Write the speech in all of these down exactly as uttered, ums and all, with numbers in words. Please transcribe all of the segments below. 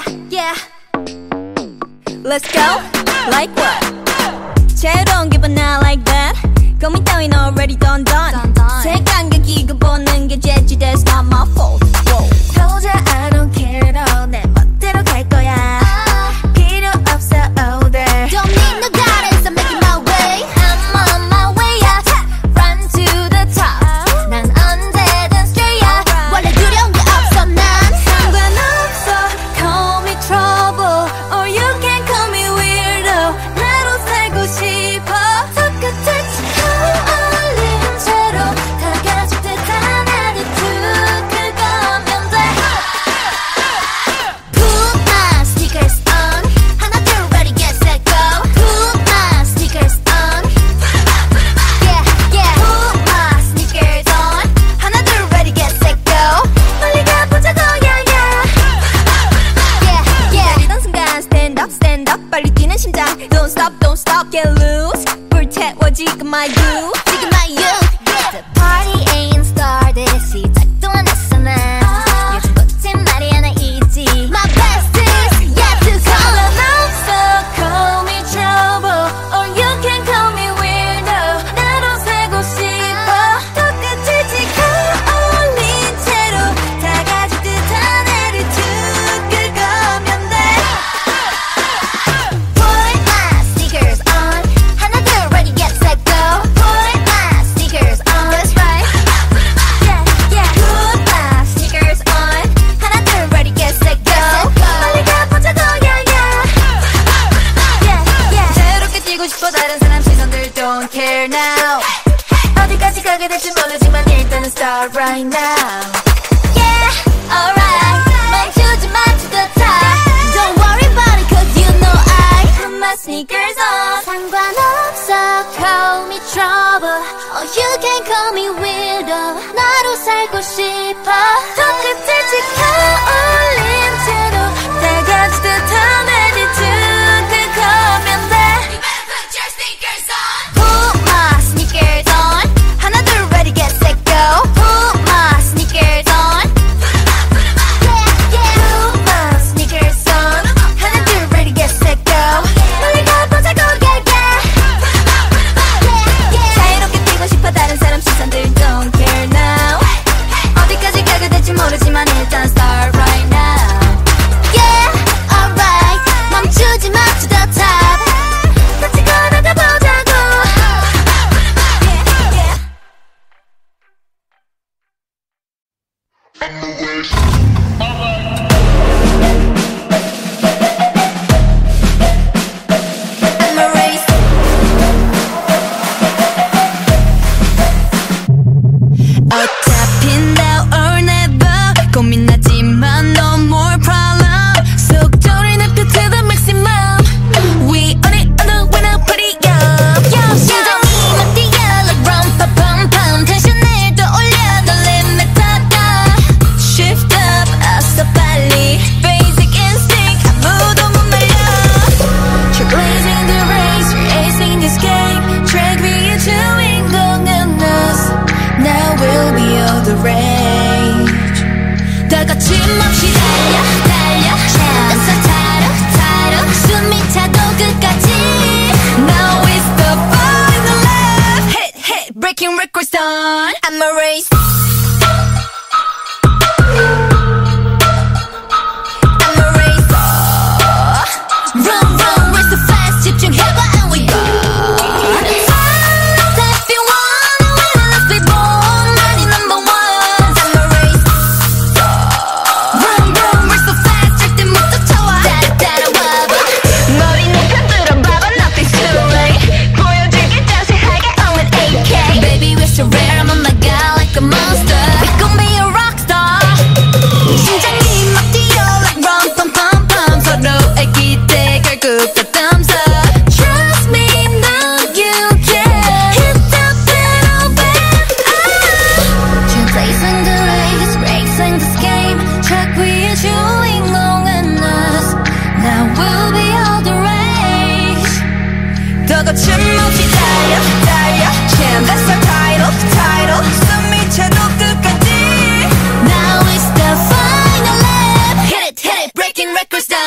Yeah, yeah. Let's go. Like what? 자유로운 기분 I like that. 고민 따윈 already done done. 색감과 기분 보는 게 재치. That's not my fault. Whoa. 도저히 I don't care 너 내 멋대로 갈 거야. 필요 없어 older. Don't need no guidance. I'm making my way. I'm on my way up. Run to the top. 난 언제든 straight up. 원래 두려운 게 없어 난. 상관없어. Call me trouble or you can call me weirdo. 나로 살고 싶어. 똑같은 척 어울린 채로 다 가질 듯한 attitude. 그거면 돼. Put my sneakers on. 하나 둘 ready get set go. Put my sneakers on. Yeah, yeah. Put my sneakers on. 하나 둘 ready get set go. 빨리 가보자고 yeah yeah. Yeah, yeah. 내리던 순간 stand up stand up 빨리 뛰는 심장. Don't stop don't stop get loose. 불태워 지금 my you. 지금 my you. The party ain't started. 시작도 안 했어 난. 요즘 꽃은 말이 하나 있지. My best is yet to come. 상관없어. Call me trouble or you can call me weirdo. 나로 살고 싶어. 똑같이 지금 어울린 채로 다 가질 듯한 attitude. 그거면 돼. Put my sneakers on. 하나 둘 ready get set go. Put my sneakers on. That's right. Yeah, yeah. Put my sneakers on. 하나 둘 ready get set go. 빨리 가보자고 yeah yeah. Yeah, yeah. 자유롭게 뛰고 싶어 다른 사람 시선들 don't care now. 어디까지 가게 될지 모르지만 일단은 start right now. Yeah, alright. 멈추지 마 to the top. Don't worry about it cause you know I Put my sneakers on. 상관없어. Call me trouble or you can call me weirdo. 나로 살고 싶어. 똑같이 지켜 올린 채로 다 가질 듯한 attitude. 그거면 돼. Put my sneakers on. 하나 둘 ready get set go. Put my sneakers on. Yeah, yeah. Put my sneakers on. 하나 둘 ready get set go. 빨리 가보자고 yeah yeah. Yeah, yeah. 자유롭게 뛰고 싶어 다른 사람 시선들 don't care now. 어디까지 가게 될지 모르지만 일단 start right now. Yeah, alright. 멈추지 마 to the top. 같이 걸어가 보자고. Yeah, yeah. I'm a race. 어차피 now or never 고민하지만 no more problem. 속도를 높여 to the maximum. We on it on the way now pretty young. Yo, 심장이 막 뛰어 like rum pa pum pum. 텐션을 더 올려 the limit 닫아. Shift up 어서 빨리. Basic instinct 아무도 못 말려. Trailblazing the race, racing this game. Track 위에 주인공은 us. Now we'll be all the rage. 다 거침없이 달려 달려. 딴서 타러 타러. 숨이 차도 끝까지. Now it's the final lap. Hit hit breaking records done. I'm a race. I'm a race. Run run race so fast. 집중해봐 and we go. If you wanna win, let's be born. Ready number one. I'm a race. Run run race so fast. 절대 못 쫓아와. 따라 따라와봐. 머리 높여 들어봐봐. Nothing's too late. 보여줄게 자세하게 on with A K. Baby we're so rare. I'm on my god like a monster. We gon' be a rock star. 심장이 막 뛰어 like rum pum pum pum. 서로의 기대 결국 다 thumbs up. Trust me now you can hit the pedal back. Trailblazing the race, racing this game. Track 위에 주인공은 us. Now we'll be all the rage. 더 거침없이 달려 달려. Champ that's our title title. 숨이 차도 끝까지. Now it's the final lap. Hit it hit it breaking records down.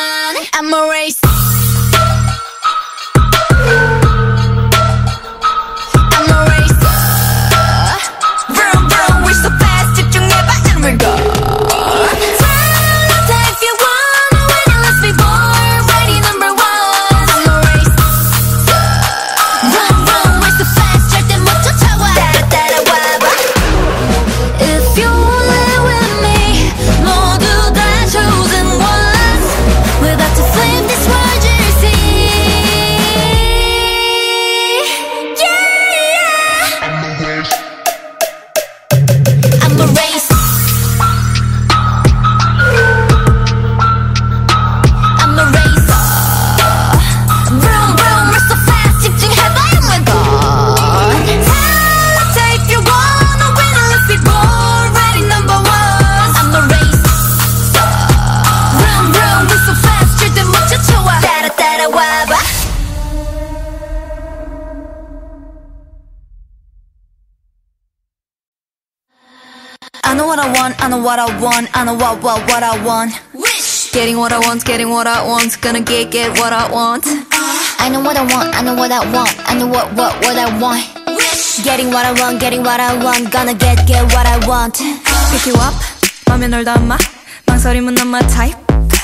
know what I want, I know what I want, I know what, what, what I want. Wish. Getting what I want, getting what I want, gonna get, get what I want. I know what I want, I know what I want, I know what, what, what I want. Wish. Getting what I want, getting what I want, gonna get, get what I want. Pick you up, 맘에 널 담아, 망설임은 not my type.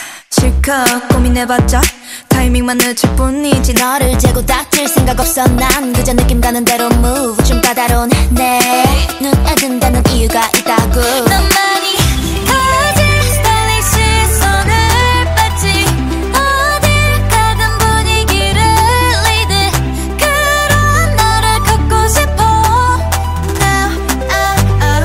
실컷 고민해봤자 타이밍만 늦을 뿐이지. 너를 재고 닥칠 생각 없어 난 그저 느낌 가는 대로 move. 좀 까다로운 내 눈에 든다는 이유가 있다고. 너만이 가질 스타일링 시선을 받지. 어딜 가든 분위기를 lead. 그런 너를 갖고 싶어. Now, ah, ah,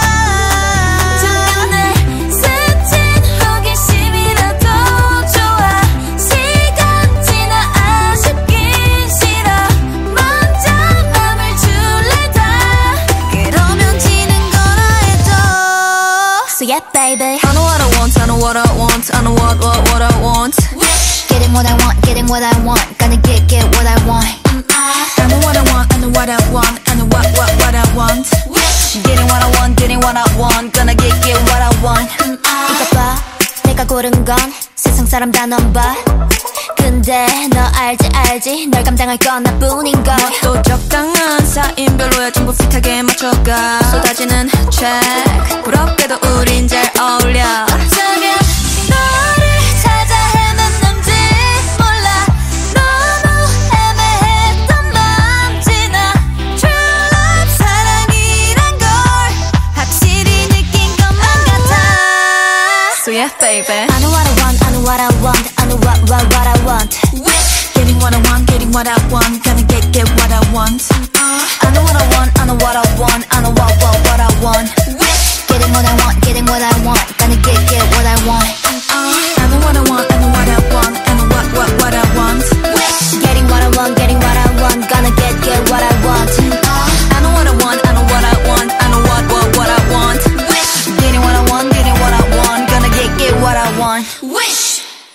ah. 정연해 스친 호기심이라도 좋아. 시간 지나 아쉽긴 싫어. 먼저 맘을 줄래 다. 그러면 지는 거라 해줘. So yeah baby, I know what I want, I know what I want, I know what, what, what I want. getting what I want, getting what I want, gonna get, get what I want. I know what I want, I know what I want, I know what, what, what I want. Getting what I want, getting what I want, gonna get, get what I want. 이거 봐, 내가 고른 건 세상 사람 다 넘봐. 근데 너 알지 알지 널 감당할 건 나뿐인걸. 또 적당한 사인 별로야 전부 핏하게 맞춰가. 쏟아지는 check 부럽게도 우린 잘 어울려. 어쩌면 너를 찾아 헤맸는지 몰라. 너무 애매했던 맘 지나. True love 사랑이란 걸 확실히 느낀 것만 같아. So yeah baby, I know what I want, I know what I want, I know what, what, what I want. getting what I want, getting what I want, gonna get, get what I want. I know what I want, I know what I want, I know what, what, what I want. Getting what I want, getting what I want, gonna get, get what I want. I know what I want, I know what I want, I know what, what, what I want. Getting what I want, getting what I want, gonna get, get what I want. I know what I want, I know what I want, I know what, what, what I want. Getting what I want, getting what I want, gonna get, get what I want. Wish.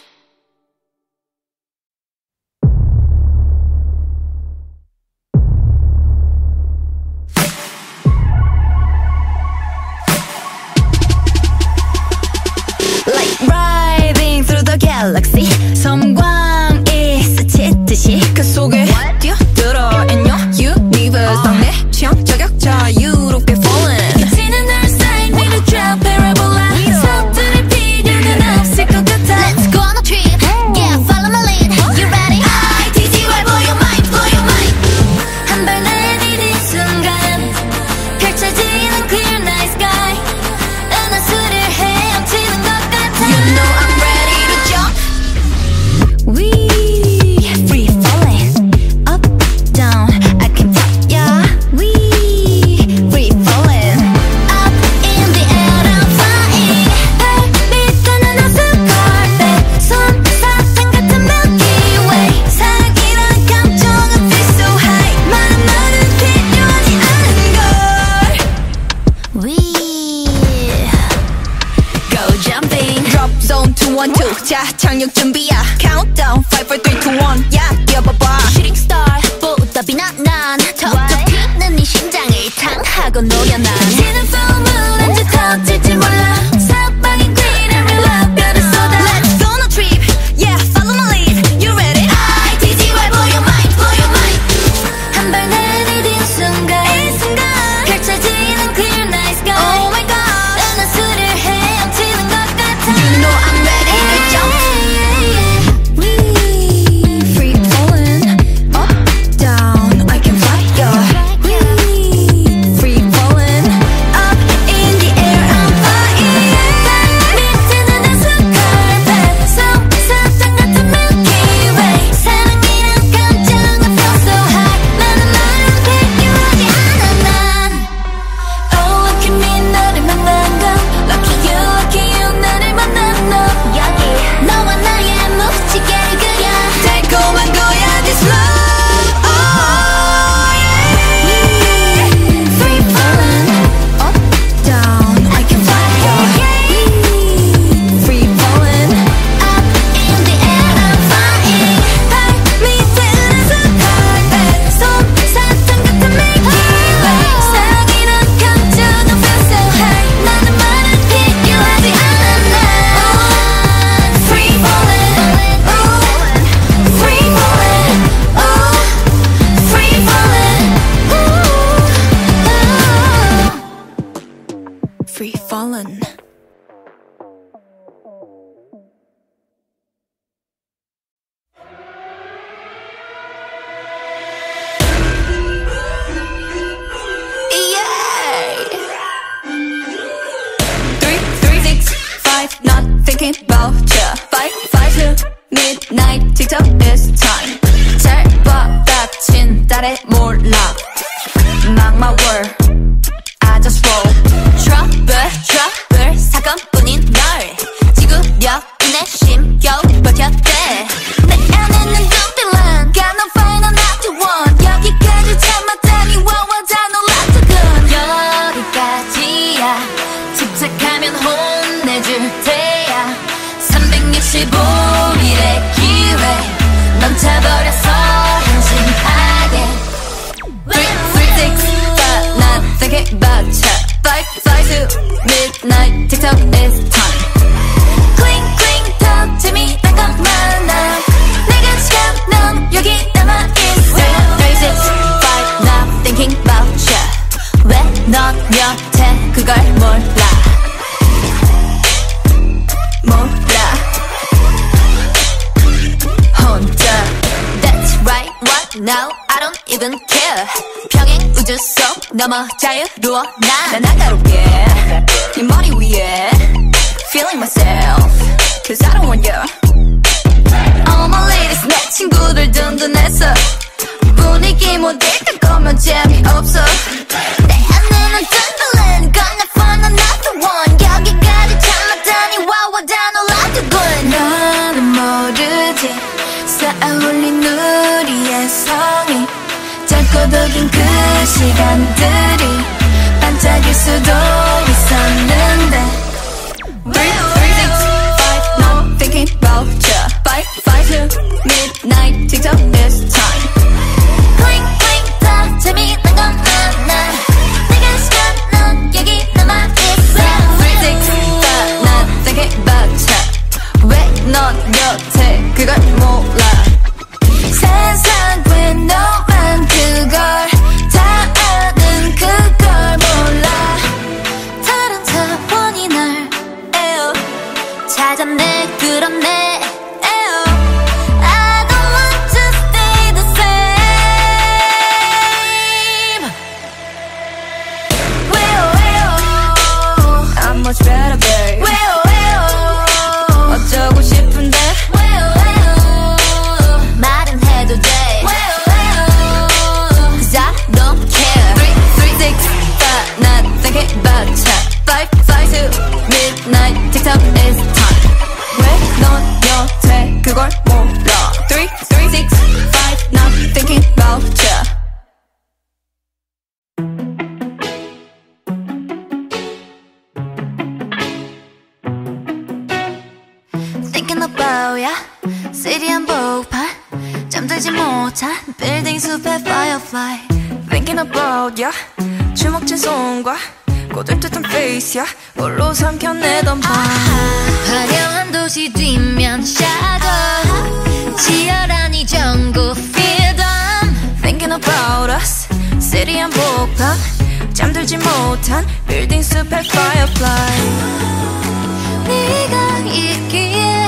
Like riding through the galaxy. 섬광이 스치듯이 그 속에 뛰어들어 in your universe. 내 취향 저격 자유롭게 falling. 미치는 날 sign me to drop parabola. 서투를 필요는 없을 것 같아. Let's go on a trip, yeah, follow my lead. You ready? I T G Y blow your mind, blow your mind. 한 발 내디딘 순간 펼쳐지는 clear night sky. 은하수를 헤엄치는 것 같아. You know I'm ready to jump. We free falling up down. I can fly, yeah. We free falling up in the air. I'm flying. 별빛하는 호수 carpet. 솜사탕 같은 Milky Way. 사랑이란 감정은 feel so high. 많은 말은 필요하지 않은 걸. We Go jumping. Drop zone two one two. 자 착륙 준비야. Countdown five four three two one. 야 뛰어봐봐. shooting star 보다 빛난 난 톡톡 튀는 네 심장을 탕하고 노려 난. 지는 full moon 언제 터질지 몰라. 사방이 green and real love 별을 쏟아. Let's go on a trip. Yeah, follow my lead. You ready? I T G Y blow your mind, blow your mind. 한 발 내디딘 순간 이 순간 펼쳐지는 clear night sky. Oh my god. 은하수를 헤엄치는 것 같아. You know I'm ready to jump. We free falling up down. I can fly, yeah. We free falling up in the air. I'm flying. 나타나더군. Not thinking about ya. Five, five to midnight. TikTok is time. 잘 받아친 딸의 몰라. Mark my word, I just roll. Trouble, trouble. 사건뿐인 널 지구력 인내 심겨우 버텼대. 내 안에는 don't be lying. Got no fight, no not to one. 여기까지 참았다니 와와 다 놀랐더군. 여기까지야. 집착하면 혼내줄 테야. 삼백육십오 일의 기회 넘쳐버려서 한심하게. Three, three, six, five, not thinking about ya. Five, five to midnight. TikTok is time. Cling, cling, talk to me. 난 것만 나. 내가 시간 넌 여기 남아있어. Three, six, five, not thinking about ya. 왜 넌 여태 그걸 몰라. 몰라 혼자. That's right, what now? I don't even care. 평행 우주 속 넘어 자유로워 난. 난 아까롭게 네 머리 위에 Feeling myself Cause I don't want you. All my ladies 내 친구들 든든했어. 분위기 못 읽을 거면 재미없어. 내 안에는 든든한 건 not fun, another one. 여기까지 참았다니 와와 다 놀랐더군. 너는 모르지 쌓아올린 우리의 성이 짧고도 긴 그 시간들이 반짝일 수도 있었는데. Three, three, six, five, no thinking about ya. Five, five to midnight. TikTok is time. Cling, cling, talk to me. 난 것만 나. 내가 시간 넌 여기 남아있어. Three, six, five, not thinking about ya. 왜 넌 여태 그걸 몰라. 세상 왜 너만 그걸 다 아는 그걸 몰라. 다른 차원이 날 에어 찾아내 그렇네. 에어 I don't want to stay the same. 왜요 왜요 I'm much better babe. 왜요 왜요 어쩌고 싶은데. 왜요 왜요 말은 해도 돼. 왜요 왜요 Cause I don't care. Three, three, six, five, not thinking about ya. Five, five to midnight. TikTok is time. 왜 넌 여태 그걸 몰라. Three, three, six, five, not thinking about ya. Thinking about ya. City 한복판 잠들지 못한 빌딩 숲의 firefly. Thinking about ya. 주먹진 손과 꼬들듯한 face야. 홀로 삼켜내던 밤. 화려한 도시 뒷면 shadow. 치열한 이 전구 feel them. Thinking about us. City 한복판 잠들지 못한 빌딩 숲의 firefly. 네가 있기에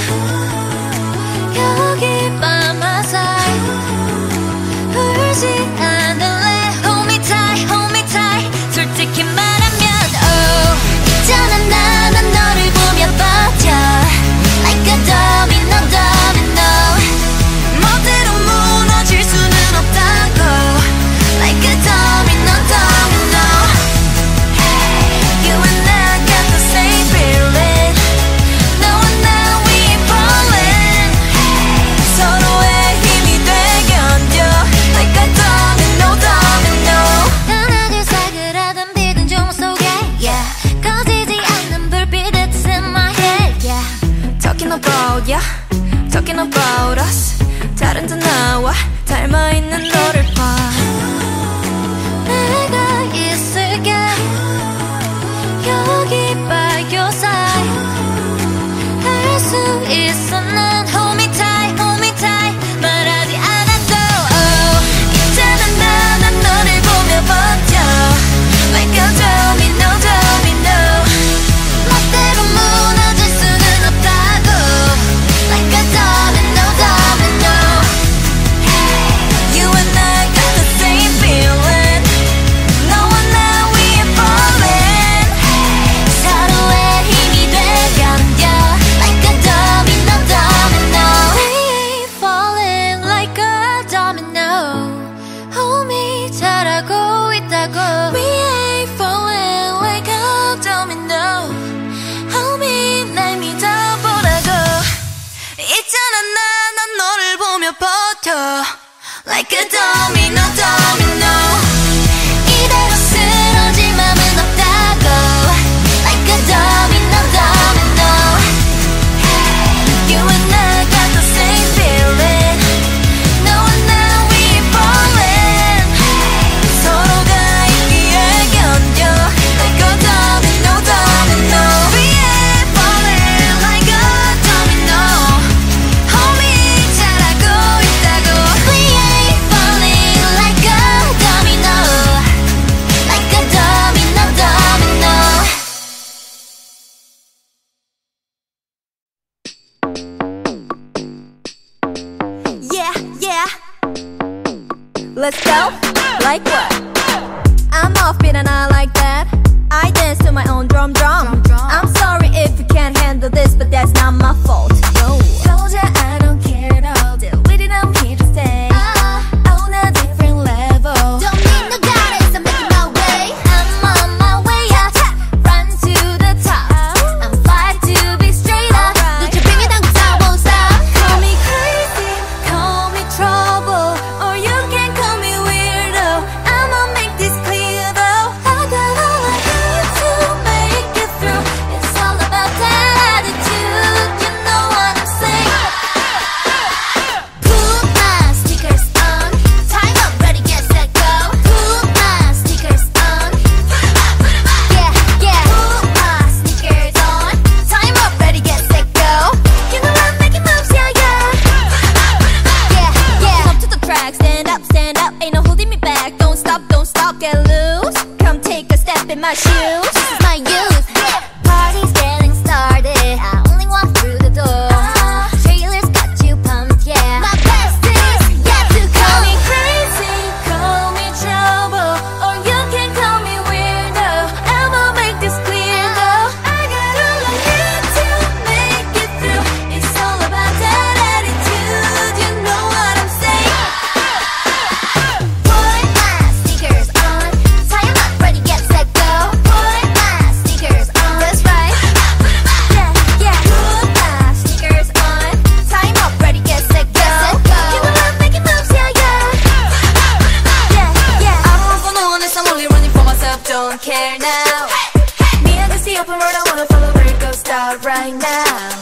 여기 밤하사이 울지 않을래. Hold me tight, hold me tight. 솔직히 말하면 oh 있잖아 나는 너를 보며 버텨 Like a domino domino. 멋대로 무너질 수는 없다고 Like a domino domino. Hey, you and I got the same feeling. 너와 나 we falling. Hey, 서로의 힘이 돼 견뎌 Like a domino domino. 하나 둘 사그라든 빌딩 종 속에 yeah. 꺼지지 않는 불빛 that's in my head yeah. Talking about ya, talking about us. 다른 듯 나와 닮아있는 너를 봐. 내가 있을게 여기 by your side. 할 수 있어 난 hold me tight, hold me tight. 말하지 않아도 oh 있잖아 나는 너를 보며 버텨 Like a domino domino. like a domino, domino. 이대로 쓰러질 맘은 없다고, like a domino, domino. You and I got the same feeling. 너와 나 we falling. 서로가 있기에 견뎌, like a domino, domino. We ain't falling like a domino. Homie 잘 알고 있다고. We ain't falling like a domino, like a domino, domino. Yeah, yeah. Let's go. Like what? I'm offbeat and I like that. I dance to my own drum drum. I'm sorry if you can't handle this, but that's not my fault. Yo. told ya I don't care at all. Deal with it, I'm here to stay. On a different level. Don't need no guidance, I'm making my way. I'm on my way up, run to the top. I'm fly to be straight up. 눈치 빙이 당근 I won't stop. Call me crazy, call me trouble, or you can call me weirdo. I'ma make this clear though. I got all I need to make it through. It's all about that attitude, you know what I'm saying. Put my sneakers on, time up, ready, get set, go. Put my sneakers on, yeah, yeah. Put my sneakers on, time up, ready, get set, go. You know I'm making moves, yeah, yeah. Yeah, yeah. Up to the track, stand up, stand up. Ain't no holding me back. Don't stop, don't stop, get loose. Come take a step in my shoes. This is my youth. Party's getting started. I only walk through the door. Trailers got you pumped, yeah. My best is yet to come. Call me crazy, call me trouble, or you can call me weirdo. I'ma make this clear though. I got all I need to make it through. It's all about that attitude, you know what I'm saying. Put my sneakers on, tie 'em up, ready, get set, go. Put my sneakers on, that's right. Yeah, yeah. Put my sneakers on, tie 'em up, ready, get set, go. You know I'm making moves, yeah, yeah. Yeah, yeah. I don't want no one else, I'm only running for myself. Don't care now. Me and the sea open road, I wanna follow where it goes. Start right now.